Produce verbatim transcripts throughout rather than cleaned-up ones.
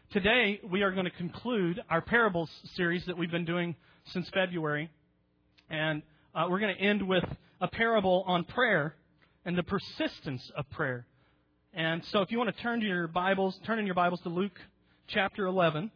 Today, we are going to conclude our parables series that we've been doing since February. And uh, we're going to end with a parable on prayer and the persistence of prayer. And so if you want to turn to your Bibles, turn in your Bibles to Luke chapter eleven.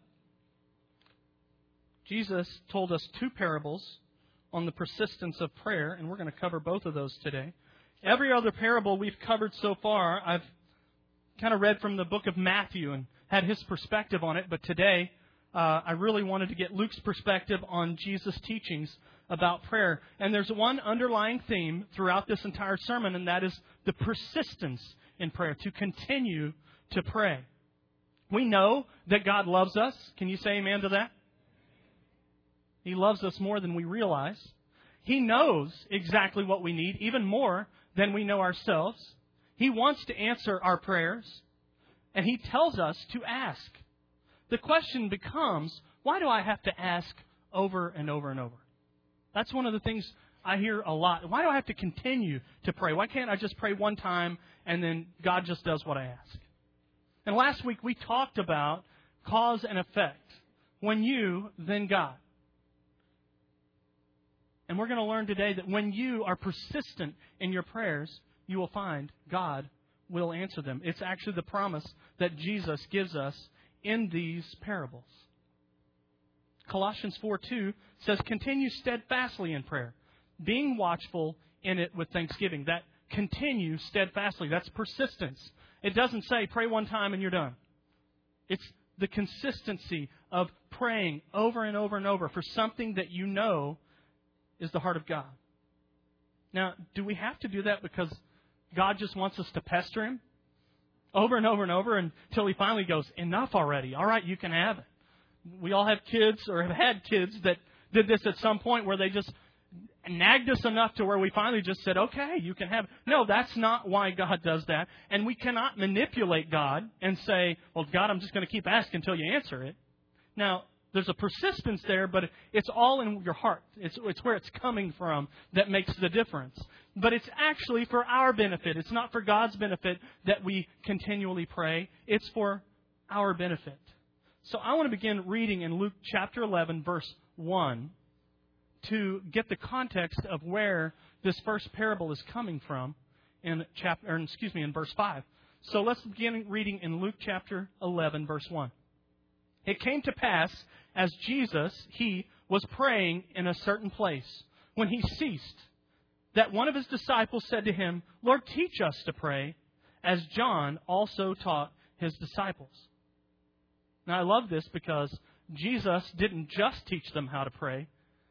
Jesus told us two parables on the persistence of prayer, and we're going to cover both of those today. Every other parable we've covered so far, I've kind of read from the book of Matthew and had his perspective on it, but today uh, I really wanted to get Luke's perspective on Jesus' teachings about prayer. And there's one underlying theme throughout this entire sermon, and that is the persistence in prayer, to continue to pray. We know that God loves us. Can you say amen to that? He loves us more than we realize. He knows exactly what we need, even more than we know ourselves. He wants to answer our prayers, and He tells us to ask. The question becomes, why do I have to ask over and over and over? That's one of the things I hear a lot. Why do I have to continue to pray? Why can't I just pray one time and then God just does what I ask? And last week we talked about cause and effect. When you, then God. And we're going to learn today that when you are persistent in your prayers, you will find God will answer them. It's actually the promise that Jesus gives us in these parables. Colossians four two says, continue steadfastly in prayer, being watchful in it with thanksgiving. That continue steadfastly, that's persistence. It doesn't say pray one time and you're done. It's the consistency of praying over and over and over for something that you know is the heart of God. Now, do we have to do that because God just wants us to pester Him over and over and over until He finally goes, enough already. All right, you can have it. We all have kids or have had kids that did this at some point where they just nagged us enough to where we finally just said, okay, you can have it. No, that's not why God does that. And we cannot manipulate God and say, well, God, I'm just going to keep asking until you answer it. Now, there's a persistence there, but it's all in your heart. It's, it's where it's coming from that makes the difference. But it's actually for our benefit. It's not for God's benefit that we continually pray. It's for our benefit. So I want to begin reading in Luke chapter eleven, verse one, to get the context of where this first parable is coming from in chapter, or excuse me, in verse five. So let's begin reading in Luke chapter eleven, verse one. It came to pass, as Jesus, He was praying in a certain place, when He ceased, that one of His disciples said to Him, Lord, teach us to pray, as John also taught His disciples. Now, I love this because Jesus didn't just teach them how to pray.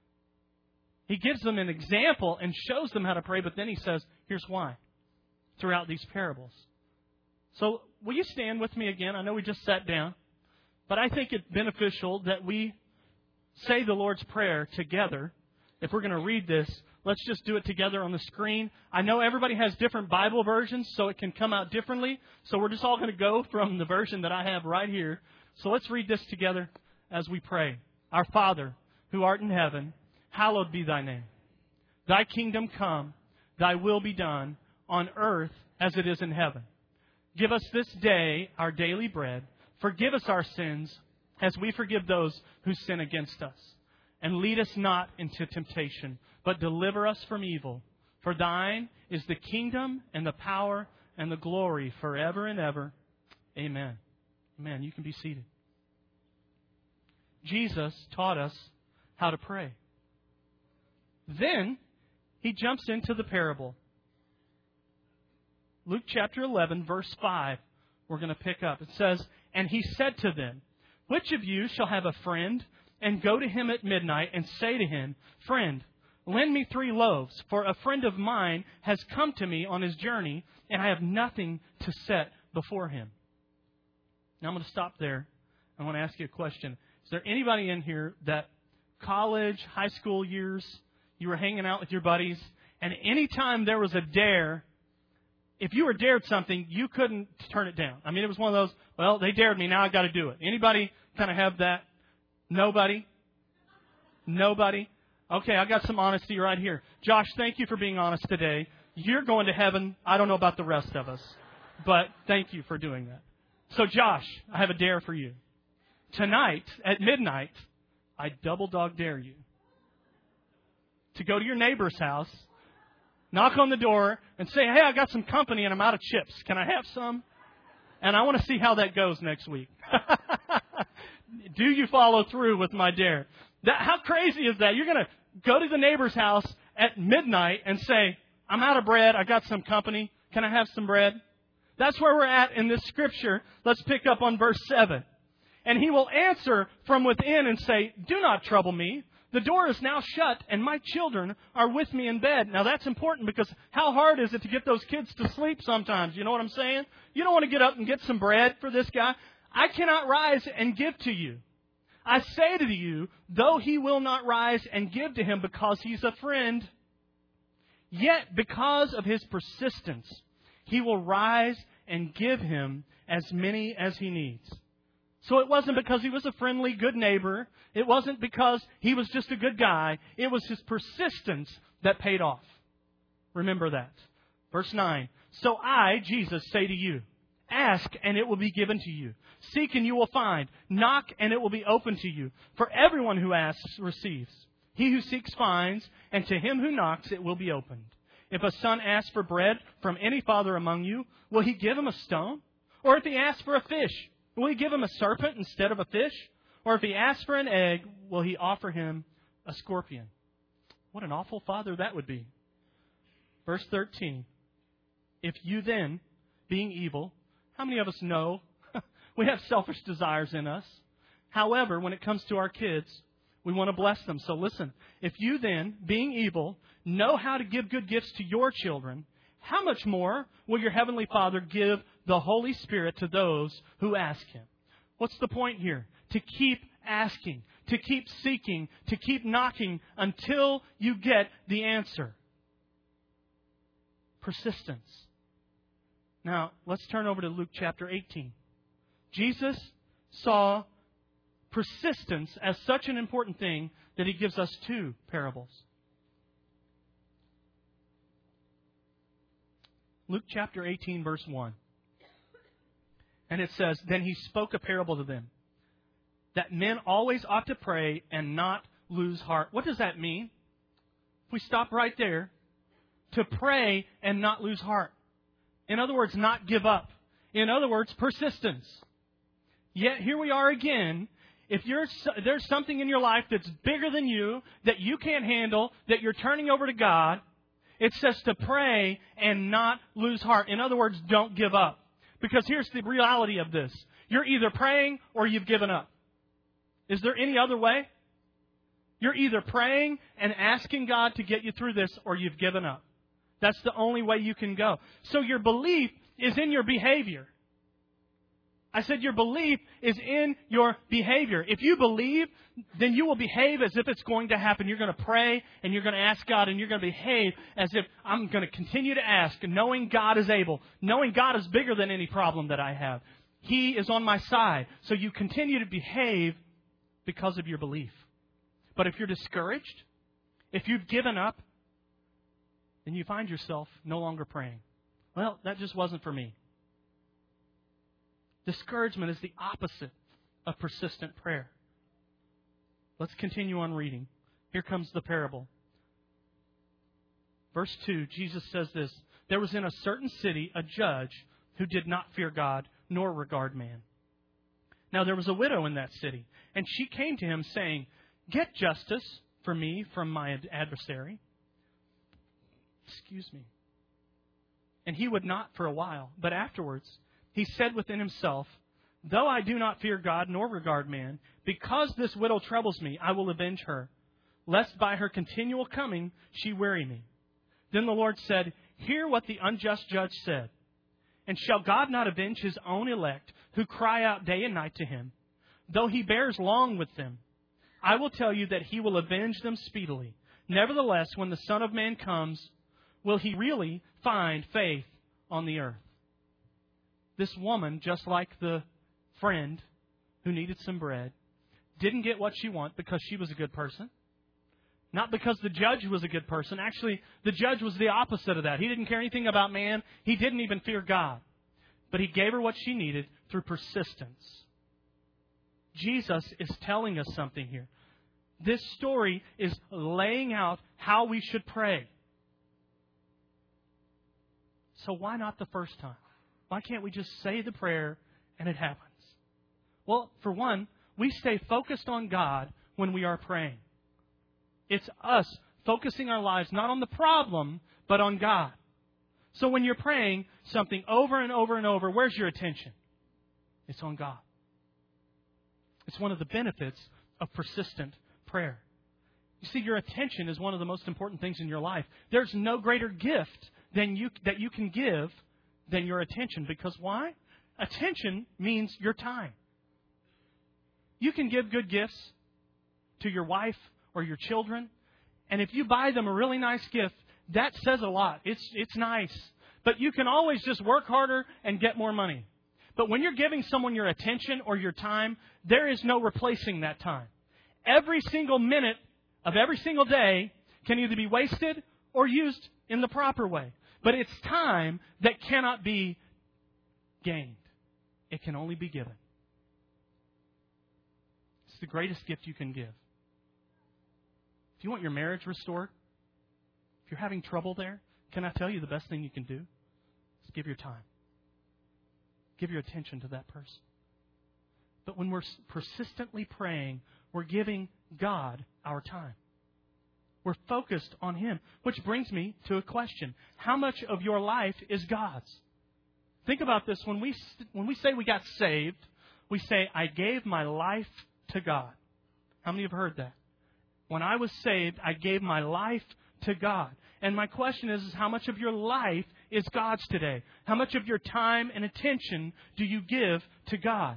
He gives them an example and shows them how to pray, but then He says, here's why, throughout these parables. So, will you stand with me again? I know we just sat down. But I think it's beneficial that we say the Lord's Prayer together. If we're going to read this, let's just do it together on the screen. I know everybody has different Bible versions, so it can come out differently. So we're just all going to go from the version that I have right here. So let's read this together as we pray. Our Father, who art in heaven, hallowed be Thy name. Thy kingdom come, Thy will be done, on earth as it is in heaven. Give us this day our daily bread. Forgive us our sins as we forgive those who sin against us. And lead us not into temptation, but deliver us from evil. For Thine is the kingdom and the power and the glory forever and ever. Amen. Amen. You can be seated. Jesus taught us how to pray. Then He jumps into the parable. Luke chapter eleven, verse five, we're going to pick up. It says, and He said to them, which of you shall have a friend and go to him at midnight and say to him, friend, lend me three loaves, for a friend of mine has come to me on his journey, and I have nothing to set before him. Now I'm going to stop there. I want to ask you a question. Is there anybody in here that college, high school years, you were hanging out with your buddies, and anytime there was a dare, if you were dared something, you couldn't turn it down? I mean, it was one of those, well, they dared me, now I got to do it. Anybody kind of have that? Nobody? Nobody? Okay, I got some honesty right here. Josh, thank you for being honest today. You're going to heaven. I don't know about the rest of us, but thank you for doing that. So, Josh, I have a dare for you. tonight at midnight, I double dog dare you to go to your neighbor's house, knock on the door, and say, hey, I got some company and I'm out of chips. Can I have some? And I want to see how that goes next week. Do you follow through with my dare? That, how crazy is that? You're going to go to the neighbor's house at midnight and say, I'm out of bread. I got some company. Can I have some bread? That's where we're at in this scripture. Let's pick up on verse seven. And he will answer from within and say, do not trouble me. The door is now shut and my children are with me in bed. Now that's important because how hard is it to get those kids to sleep sometimes? You know what I'm saying? You don't want to get up and get some bread for this guy. I cannot rise and give to you. I say to you, though he will not rise and give to him because he's a friend, yet because of his persistence, he will rise and give him as many as he needs. So it wasn't because he was a friendly, good neighbor. It wasn't because he was just a good guy. It was his persistence that paid off. Remember that. Verse nine. So I, Jesus, say to you, ask and it will be given to you. Seek and you will find. Knock and it will be opened to you. For everyone who asks receives. He who seeks finds, and to him who knocks it will be opened. If a son asks for bread from any father among you, will he give him a stone? Or if he asks for a fish, will he give him a serpent instead of a fish? Or if he asks for an egg, will he offer him a scorpion? What an awful father that would be. Verse thirteen. If you then, being evil, how many of us know we have selfish desires in us? However, when it comes to our kids, we want to bless them. So listen, if you then, being evil, know how to give good gifts to your children, how much more will your Heavenly Father give the Holy Spirit to those who ask Him? What's the point here? To keep asking, to keep seeking, to keep knocking until you get the answer. Persistence. Now, let's turn over to Luke chapter eighteen. Jesus saw persistence as such an important thing that He gives us two parables. Luke chapter eighteen, verse one. And it says, Then He spoke a parable to them, that men always ought to pray and not lose heart. What does that mean? If we stop right there, to pray and not lose heart. In other words, not give up. In other words, persistence. Yet here we are again. If you're, there's something in your life that's bigger than you, that you can't handle, that you're turning over to God, it says to pray and not lose heart. In other words, don't give up. Because here's the reality of this. You're either praying or you've given up. Is there any other way? You're either praying and asking God to get you through this or you've given up. That's the only way you can go. So your belief is in your behavior. I said your belief is in your behavior. If you believe, then you will behave as if it's going to happen. You're going to pray and you're going to ask God and you're going to behave as if I'm going to continue to ask, knowing God is able, knowing God is bigger than any problem that I have. He is on my side. So you continue to behave because of your belief. But if you're discouraged, if you've given up, then you find yourself no longer praying. Well, that just wasn't for me. Discouragement is the opposite of persistent prayer. Let's continue on reading. Here comes the parable. Verse two, Jesus says this, There was in a certain city a judge who did not fear God nor regard man. Now there was a widow in that city, and she came to him saying, Get justice for me from my adversary. Excuse me. And he would not for a while, but afterwards he said within himself, Though I do not fear God nor regard man, because this widow troubles me, I will avenge her, lest by her continual coming she weary me. Then the Lord said, Hear what the unjust judge said. And shall God not avenge His own elect, who cry out day and night to Him? Though He bears long with them, I will tell you that He will avenge them speedily. Nevertheless, when the Son of Man comes, will He really find faith on the earth? This woman, just like the friend who needed some bread, didn't get what she wanted because she was a good person. Not because the judge was a good person. Actually, the judge was the opposite of that. He didn't care anything about man. He didn't even fear God. But He gave her what she needed through persistence. Jesus is telling us something here. This story is laying out how we should pray. So why not the first time? Why can't we just say the prayer and it happens? Well, for one, we stay focused on God when we are praying. It's us focusing our lives not on the problem, but on God. So when you're praying something over and over and over, where's your attention? It's on God. It's one of the benefits of persistent prayer. You see, your attention is one of the most important things in your life. There's no greater gift than you that you can give than your attention. Because why? Attention means your time. You can give good gifts to your wife or your children, and if you buy them a really nice gift, that says a lot. It's it's nice. But you can always just work harder and get more money. But when you're giving someone your attention or your time, there is no replacing that time. Every single minute of every single day can either be wasted or used in the proper way. But it's time that cannot be gained. It can only be given. It's the greatest gift you can give. If you want your marriage restored, if you're having trouble there, can I tell you the best thing you can do? Is give your time. Give your attention to that person. But when we're persistently praying, we're giving God our time. We're focused on Him. Which brings me to a question. How much of your life is God's? Think about this. When we when we say we got saved, we say, I gave my life to God. How many have heard that? When I was saved, I gave my life to God. And my question is, is how much of your life is God's today? How much of your time and attention do you give to God?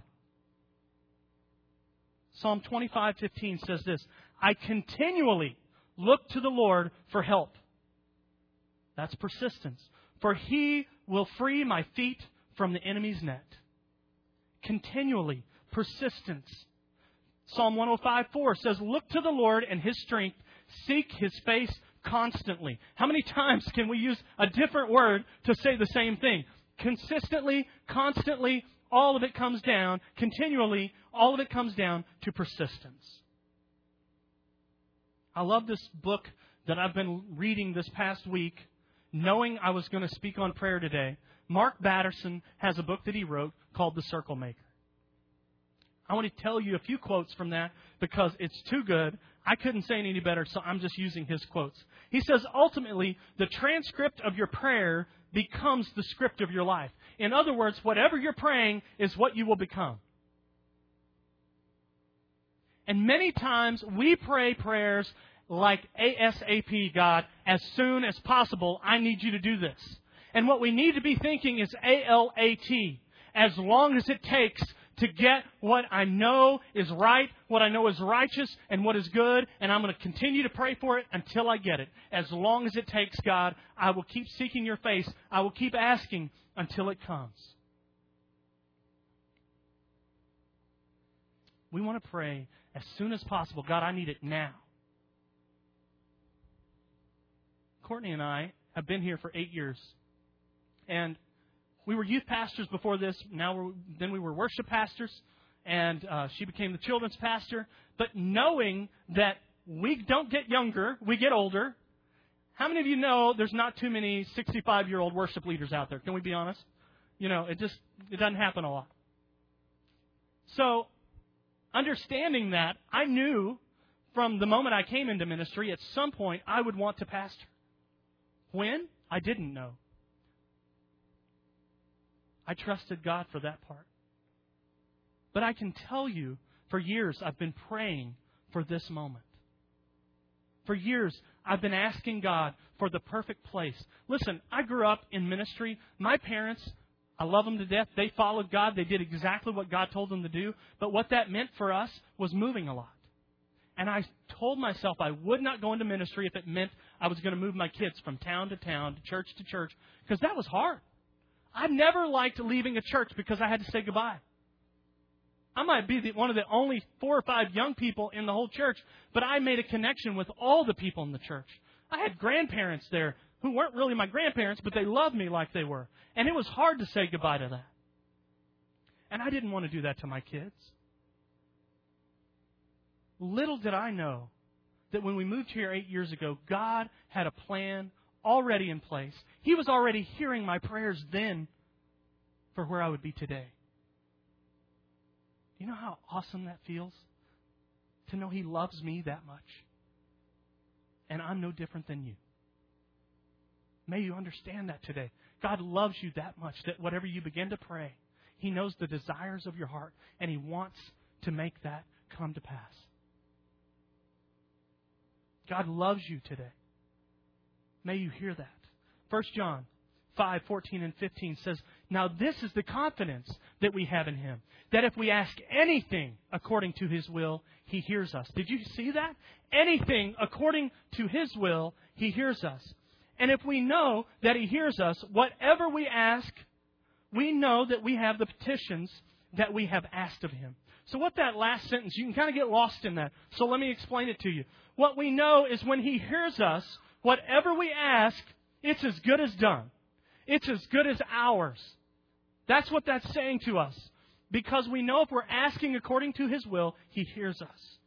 Psalm twenty-five fifteen says this, I continually look to the Lord for help. That's persistence. For He will free my feet from the enemy's net. Continually. Persistence. Psalm one oh five four says, look to the Lord and His strength. Seek His face constantly. How many times can we use a different word to say the same thing? Consistently, constantly, all of it comes down, continually, all of it comes down to persistence. I love this book that I've been reading this past week, knowing I was going to speak on prayer today. Mark Batterson has a book that he wrote called The Circle Maker. I want to tell you a few quotes from that because it's too good. I couldn't say it any better, so I'm just using his quotes. He says, ultimately, the transcript of your prayer becomes the script of your life. In other words, whatever you're praying is what you will become. And many times we pray prayers like ASAP, God, as soon as possible, I need you to do this. And what we need to be thinking is A L A T, as long as it takes to get what I know is right, what I know is righteous, and what is good, and I'm going to continue to pray for it until I get it. As long as it takes, God, I will keep seeking your face. I will keep asking until it comes. We want to pray as soon as possible. God, I need it now. Courtney and I have been here for eight years. And we were youth pastors before this. Now we're, then we were worship pastors. And uh, she became the children's pastor. But knowing that we don't get younger, we get older. How many of you know there's not too many sixty-five-year-old worship leaders out there? Can we be honest? You know, it just it doesn't happen a lot. So, understanding that, I knew from the moment I came into ministry, at some point I would want to pastor. When? I didn't know. I trusted God for that part. But I can tell you, for years I've been praying for this moment. For years I've been asking God for the perfect place. Listen, I grew up in ministry. My parents, I love them to death. They followed God. They did exactly what God told them to do. But what that meant for us was moving a lot. And I told myself I would not go into ministry if it meant I was going to move my kids from town to town, to church to church, because that was hard. I never liked leaving a church because I had to say goodbye. I might be the, one of the only four or five young people in the whole church, but I made a connection with all the people in the church. I had grandparents there who weren't really my grandparents, but they loved me like they were. And it was hard to say goodbye to that. And I didn't want to do that to my kids. little did I know that when we moved here eight years ago, God had a plan already in place. He was already hearing my prayers then for where I would be today. Do you know how awesome that feels? To know He loves me that much. And I'm no different than you. May you understand that today. God loves you that much that whatever you begin to pray, He knows the desires of your heart, and He wants to make that come to pass. God loves you today. May you hear that. First John five, fourteen and fifteen says, "Now this is the confidence that we have in Him, that if we ask anything according to His will, He hears us." Did you see that? Anything according to His will, He hears us. And if we know that He hears us, whatever we ask, we know that we have the petitions that we have asked of Him. So what that last sentence, you can kind of get lost in that. So let me explain it to you. What we know is when He hears us, whatever we ask, it's as good as done. It's as good as ours. That's what that's saying to us. Because we know if we're asking according to His will, He hears us.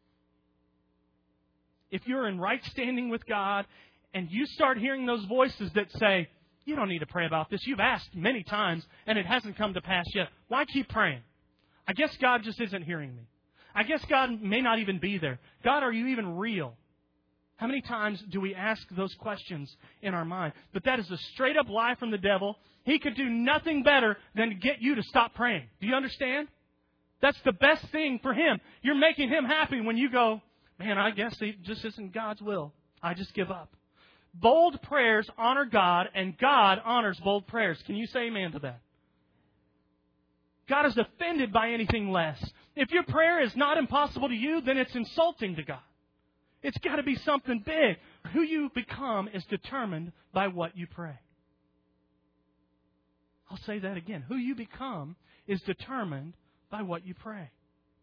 If you're in right standing with God and you start hearing those voices that say, "You don't need to pray about this. You've asked many times and it hasn't come to pass yet. Why keep praying? I guess God just isn't hearing me. I guess God may not even be there. God, are you even real?" How many times do we ask those questions in our mind? But that is a straight up lie from the devil. He could do nothing better than to get you to stop praying. Do you understand? That's the best thing for him. You're making him happy when you go, "Man, I guess it just isn't God's will. I just give up." Bold prayers honor God, and God honors bold prayers. Can you say amen to that? God is offended by anything less. If your prayer is not impossible to you, then it's insulting to God. It's got to be something big. Who you become is determined by what you pray. I'll say that again. Who you become is determined by what you pray.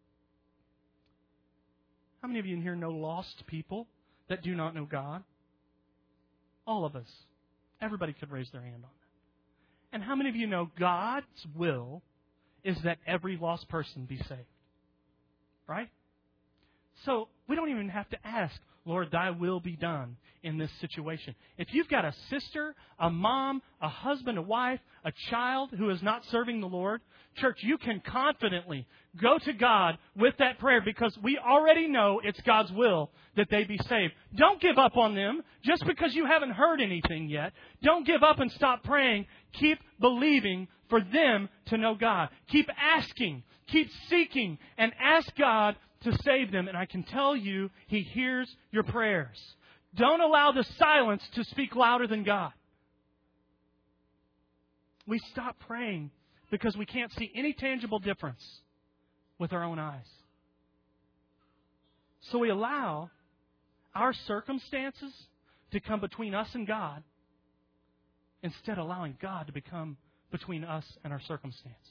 How many of you in here know lost people that do not know God? All of us. Everybody could raise their hand on that. And how many of you know God's will is that every lost person be saved? Right? So we don't even have to ask, "Lord, Thy will be done in this situation." If you've got a sister, a mom, a husband, a wife, a child who is not serving the Lord, church, you can confidently go to God with that prayer because we already know it's God's will that they be saved. Don't give up on them just because you haven't heard anything yet. Don't give up and stop praying. Keep believing for them to know God. Keep asking. Keep seeking and ask God to save them. And I can tell you, He hears your prayers. Don't allow the silence to speak louder than God. We stop praying because we can't see any tangible difference with our own eyes. So we allow our circumstances to come between us and God instead of allowing God to become between us and our circumstances.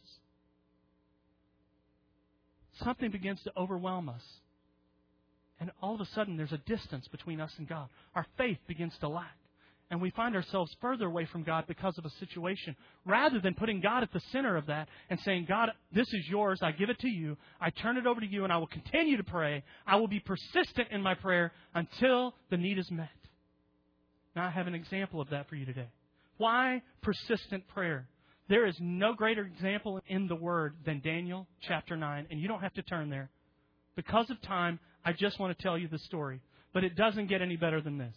Something begins to overwhelm us. And all of a sudden, there's a distance between us and God. Our faith begins to lack. And we find ourselves further away from God because of a situation. Rather than putting God at the center of that and saying, "God, this is yours. I give it to you. I turn it over to you and I will continue to pray. I will be persistent in my prayer until the need is met." Now, I have an example of that for you today. Why persistent prayer? There is no greater example in the Word than Daniel chapter nine. And you don't have to turn there. Because of time, I just want to tell you the story. But it doesn't get any better than this.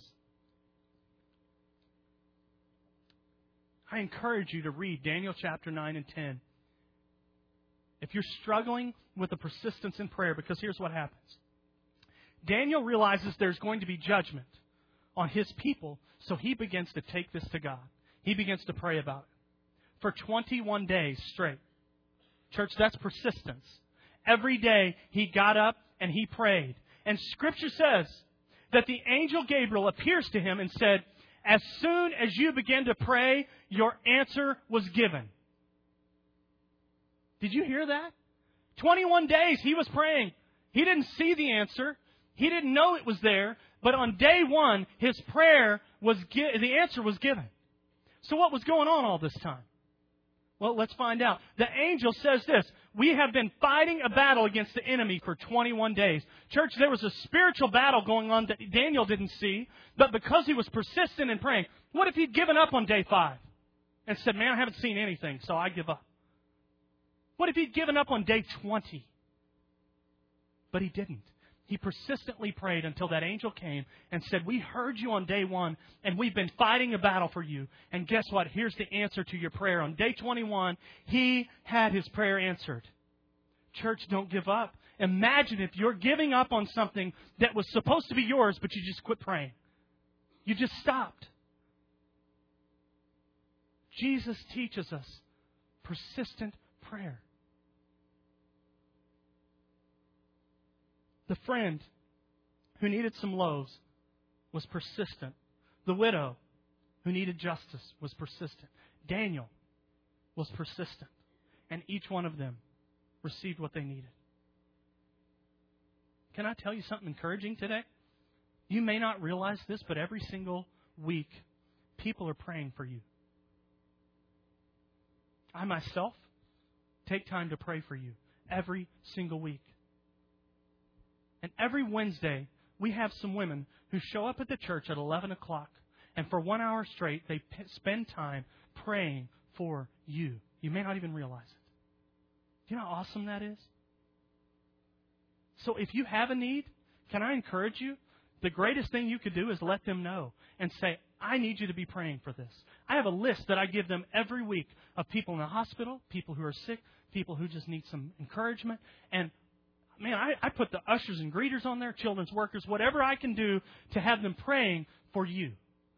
I encourage you to read Daniel chapter nine and ten. If you're struggling with the persistence in prayer, because here's what happens. Daniel realizes there's going to be judgment on his people, so he begins to take this to God. He begins to pray about it. For twenty-one days straight. Church, that's persistence. Every day he got up and he prayed. And Scripture says that the angel Gabriel appears to him and said, "As soon as you begin to pray, your answer was given." Did you hear that? twenty-one days he was praying. He didn't see the answer. He didn't know it was there. But on day one, his prayer was gi- the answer was given. So what was going on all this time? Well, let's find out. The angel says this, we have been fighting a battle against the enemy for twenty-one days. Church, there was a spiritual battle going on that Daniel didn't see, but because he was persistent in praying, what if he'd given up on day five and said, man, I haven't seen anything, so I give up? What if he'd given up on day twenty? But he didn't. He persistently prayed until that angel came and said, we heard you on day one, and we've been fighting a battle for you. And guess what? Here's the answer to your prayer. On day twenty-one, he had his prayer answered. Church, don't give up. Imagine if you're giving up on something that was supposed to be yours, but you just quit praying. You just stopped. Jesus teaches us persistent prayer. The friend who needed some loaves was persistent. The widow who needed justice was persistent. Daniel was persistent. And each one of them received what they needed. Can I tell you something encouraging today? You may not realize this, but every single week, people are praying for you. I myself take time to pray for you every single week. And every Wednesday, we have some women who show up at the church at eleven o'clock. And for one hour straight, they p- spend time praying for you. You may not even realize it. Do you know how awesome that is? So if you have a need, can I encourage you? The greatest thing you could do is let them know and say, I need you to be praying for this. I have a list that I give them every week of people in the hospital, people who are sick, people who just need some encouragement. And man, I, I put the ushers and greeters on there, children's workers, whatever I can do to have them praying for you.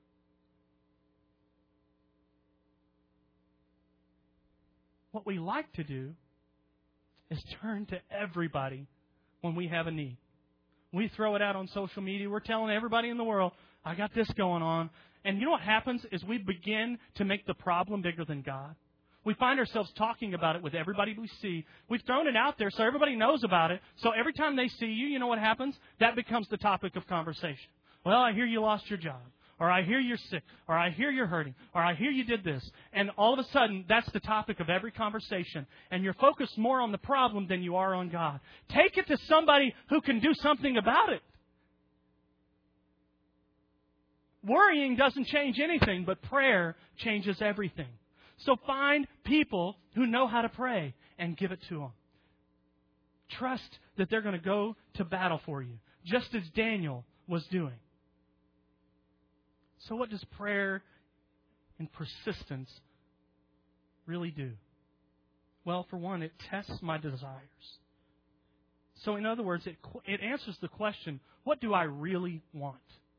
What we like to do is turn to everybody when we have a need. We throw it out on social media. We're telling everybody in the world, I got this going on. And you know what happens is we begin to make the problem bigger than God. We find ourselves talking about it with everybody we see. We've thrown it out there so everybody knows about it. So every time they see you, you know what happens? That becomes the topic of conversation. Well, I hear you lost your job. Or I hear you're sick. Or I hear you're hurting. Or I hear you did this. And all of a sudden, that's the topic of every conversation. And you're focused more on the problem than you are on God. Take it to somebody who can do something about it. Worrying doesn't change anything, but prayer changes everything. So find people who know how to pray and give it to them. Trust that they're going to go to battle for you, just as Daniel was doing. So what does prayer and persistence really do? Well, for one, it tests my desires. So in other words, it, it answers the question, what do I really want?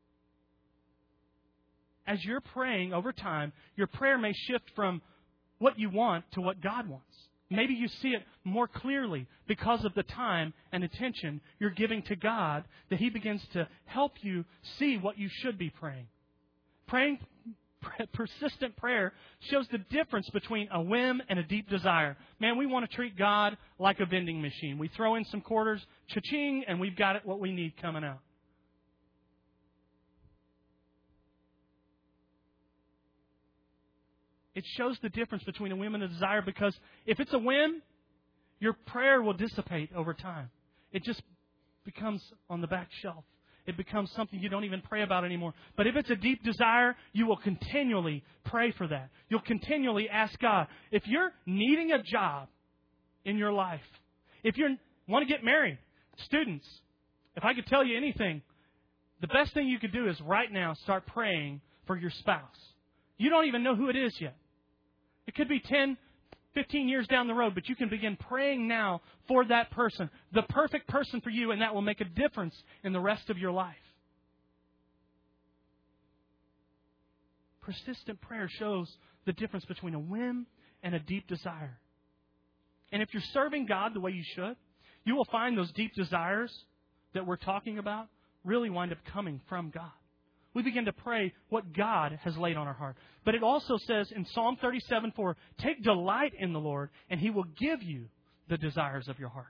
As you're praying over time, your prayer may shift from what you want to what God wants. Maybe you see it more clearly because of the time and attention you're giving to God, that He begins to help you see what you should be praying. Praying, persistent prayer shows the difference between a whim and a deep desire. Man, we want to treat God like a vending machine. We throw in some quarters, cha-ching, and we've got it what we need coming out. It shows the difference between a whim and a desire, because if it's a whim, your prayer will dissipate over time. It just becomes on the back shelf. It becomes something you don't even pray about anymore. But if it's a deep desire, you will continually pray for that. You'll continually ask God. If you're needing a job in your life, if you want to get married, students, if I could tell you anything, the best thing you could do is right now start praying for your spouse. You don't even know who it is yet. It could be ten, fifteen years down the road, but you can begin praying now for that person, the perfect person for you, and that will make a difference in the rest of your life. Persistent prayer shows the difference between a whim and a deep desire. And if you're serving God the way you should, you will find those deep desires that we're talking about really wind up coming from God. We begin to pray what God has laid on our heart. But it also says in Psalm thirty-seven four, take delight in the Lord, and He will give you the desires of your heart.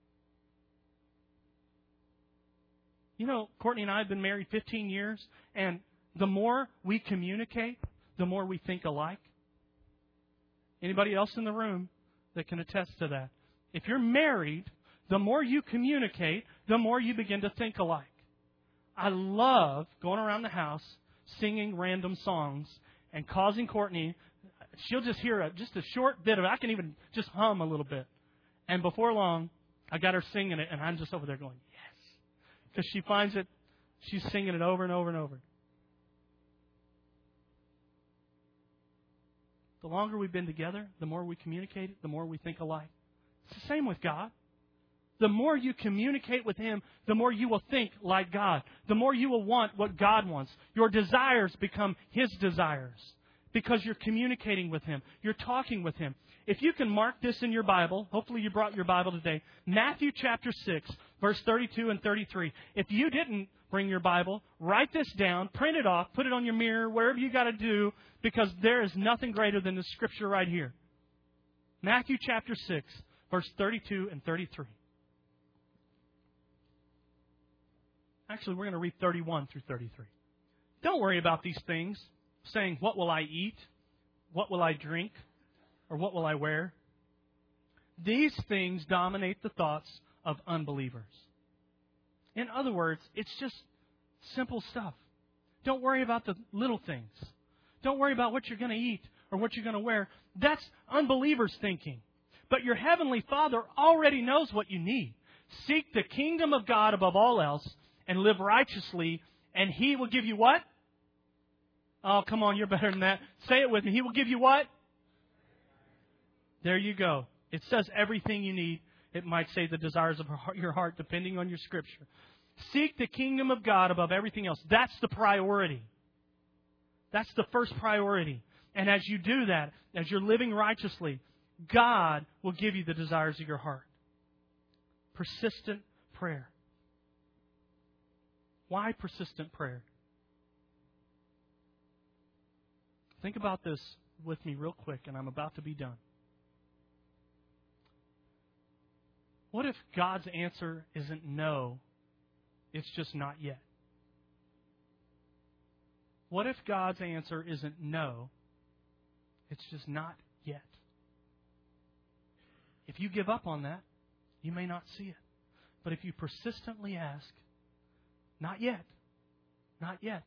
You know, Courtney and I have been married fifteen years, and the more we communicate, the more we think alike. Anybody else in the room that can attest to that? If you're married, the more you communicate, the more you begin to think alike. I love going around the house singing random songs and causing Courtney, she'll just hear a, just a short bit of it. I can even just hum a little bit. And before long, I got her singing it, and I'm just over there going, yes. Because she finds it, she's singing it over and over and over. The longer we've been together, the more we communicate, the more we think alike. It's the same with God. The more you communicate with Him, the more you will think like God. The more you will want what God wants. Your desires become His desires because you're communicating with Him. You're talking with Him. If you can mark this in your Bible, hopefully you brought your Bible today, Matthew chapter six, verse thirty-two and thirty-three. If you didn't bring your Bible, write this down, print it off, put it on your mirror, wherever you got to do, because there is nothing greater than the Scripture right here. Matthew chapter six, verse thirty-two and thirty-three. Actually, we're going to read thirty-one through thirty-three. Don't worry about these things, saying, what will I eat? What will I drink? Or what will I wear? These things dominate the thoughts of unbelievers. In other words, it's just simple stuff. Don't worry about the little things. Don't worry about what you're going to eat or what you're going to wear. That's unbelievers' thinking. But your Heavenly Father already knows what you need. Seek the kingdom of God above all else and live righteously, and He will give you what? Oh, come on, you're better than that. Say it with me. He will give you what? There you go. It says everything you need. It might say the desires of your heart, depending on your Scripture. Seek the kingdom of God above everything else. That's the priority. That's the first priority. And as you do that, as you're living righteously, God will give you the desires of your heart. Persistent prayer. Why persistent prayer? Think about this with me real quick, and I'm about to be done. What if God's answer isn't no, it's just not yet? What if God's answer isn't no, it's just not yet? If you give up on that, you may not see it. But if you persistently ask, not yet, not yet,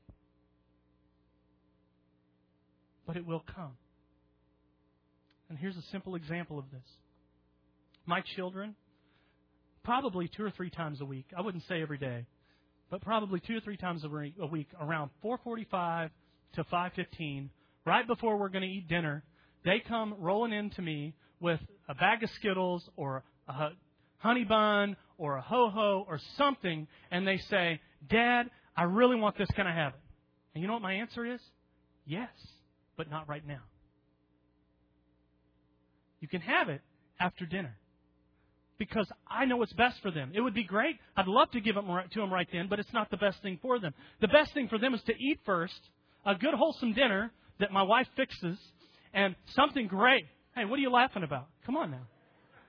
but it will come. And here's a simple example of this. My children, probably two or three times a week, I wouldn't say every day, but probably two or three times a week, around four forty-five to five fifteen, right before we're going to eat dinner, they come rolling into me with a bag of Skittles or a honey bun or a ho-ho or something, and they say, Dad, I really want this. Can I have it? And you know what my answer is? Yes, but not right now. You can have it after dinner. Because I know what's best for them. It would be great. I'd love to give it to them right then, but it's not the best thing for them. The best thing for them is to eat first, a good wholesome dinner that my wife fixes, and something great. Hey, what are you laughing about? Come on now.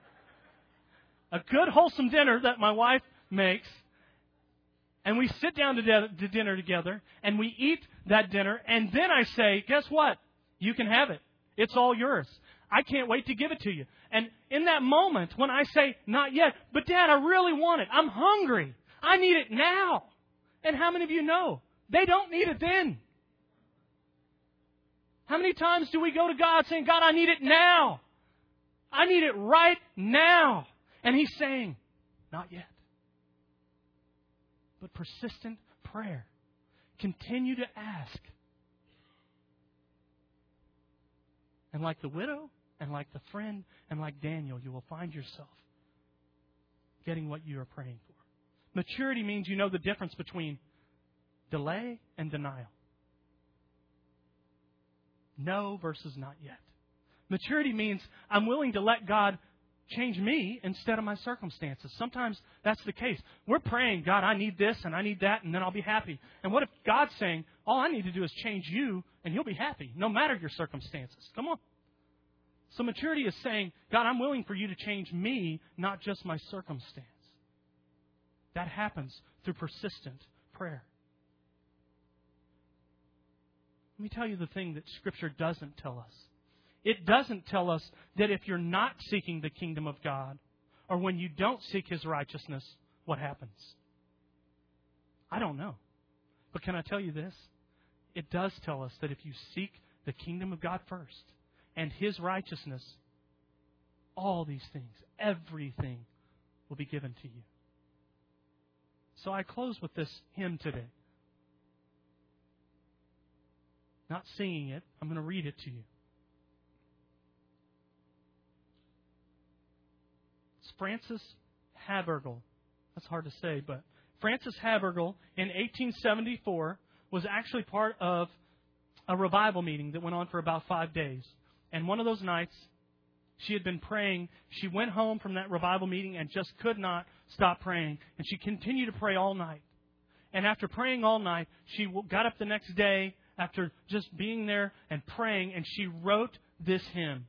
A good wholesome dinner that my wife makes, and we sit down to, de- to dinner together, and we eat that dinner, and then I say, guess what? You can have it. It's all yours. I can't wait to give it to you. And in that moment, when I say, not yet, but Dad, I really want it. I'm hungry. I need it now. And how many of you know? They don't need it then. How many times do we go to God saying, God, I need it now. I need it right now. And He's saying, not yet. But persistent prayer. Continue to ask. And like the widow, and like the friend, and like Daniel, you will find yourself getting what you are praying for. Maturity means you know the difference between delay and denial. No versus not yet. Maturity means I'm willing to let God change me instead of my circumstances. Sometimes that's the case. We're praying, God, I need this and I need that, and then I'll be happy. And what if God's saying, all I need to do is change you, and you'll be happy, no matter your circumstances? Come on. So maturity is saying, God, I'm willing for you to change me, not just my circumstance. That happens through persistent prayer. Let me tell you the thing that Scripture doesn't tell us. It doesn't tell us that if you're not seeking the kingdom of God, Or when you don't seek His righteousness, what happens? I don't know. But can I tell you this? It does tell us that if you seek the kingdom of God first and His righteousness, all these things, everything will be given to you. So I close with this hymn today. Not singing it. I'm going to read it to you. It's Francis Havergal. That's hard to say, but Francis Havergal in eighteen seventy-four was actually part of a revival meeting that went on for about five days. And one of those nights, she had been praying. She went home from that revival meeting and just could not stop praying. And she continued to pray all night. And after praying all night, she got up the next day after just being there and praying, and she wrote this hymn.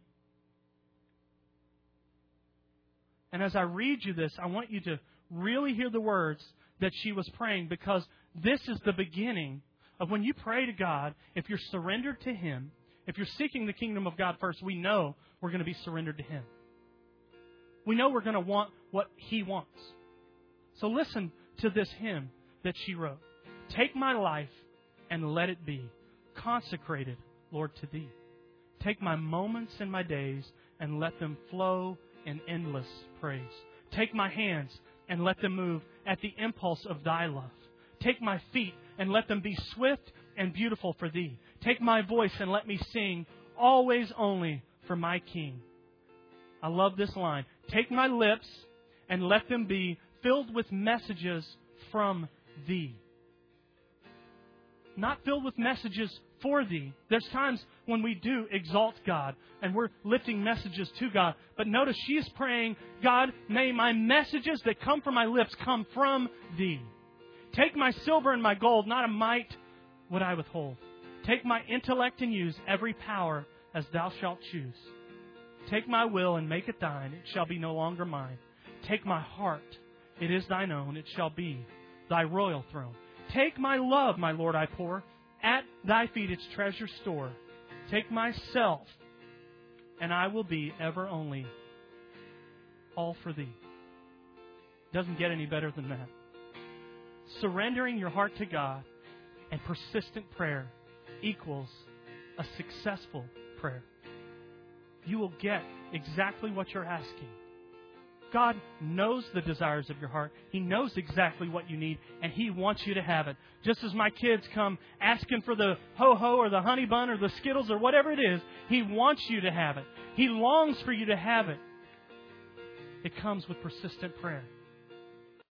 And as I read you this, I want you to really hear the words that she was praying, because this is the beginning of when you pray to God. If you're surrendered to Him, if you're seeking the kingdom of God first, we know we're going to be surrendered to Him. We know we're going to want what He wants. So listen to this hymn that she wrote. Take my life and let it be consecrated, Lord, to Thee. Take my moments and my days and let them flow in endless praise. Take my hands and let them move at the impulse of Thy love. Take my feet and let them be swift and beautiful for Thee. Take my voice and let me sing always only for my King. I love this line. Take my lips and let them be filled with messages from Thee. Not filled with messages for Thee. There's times when we do exalt God and we're lifting messages to God. But notice she is praying, God, may my messages that come from my lips come from Thee. Take my silver and my gold, not a mite would I withhold. Take my intellect and use every power as Thou shalt choose. Take my will and make it Thine, it shall be no longer mine. Take my heart, it is Thine own, it shall be Thy royal throne. Take my love, my Lord, I pour at Thy feet its treasure store. Take myself, and I will be ever only all for Thee. Doesn't get any better than that. Surrendering your heart to God and persistent prayer equals a successful prayer. You will get exactly what you're asking. God knows the desires of your heart. He knows exactly what you need, and He wants you to have it. Just as my kids come asking for the ho-ho or the honey bun or the Skittles or whatever it is, He wants you to have it. He longs for you to have it. It comes with persistent prayer.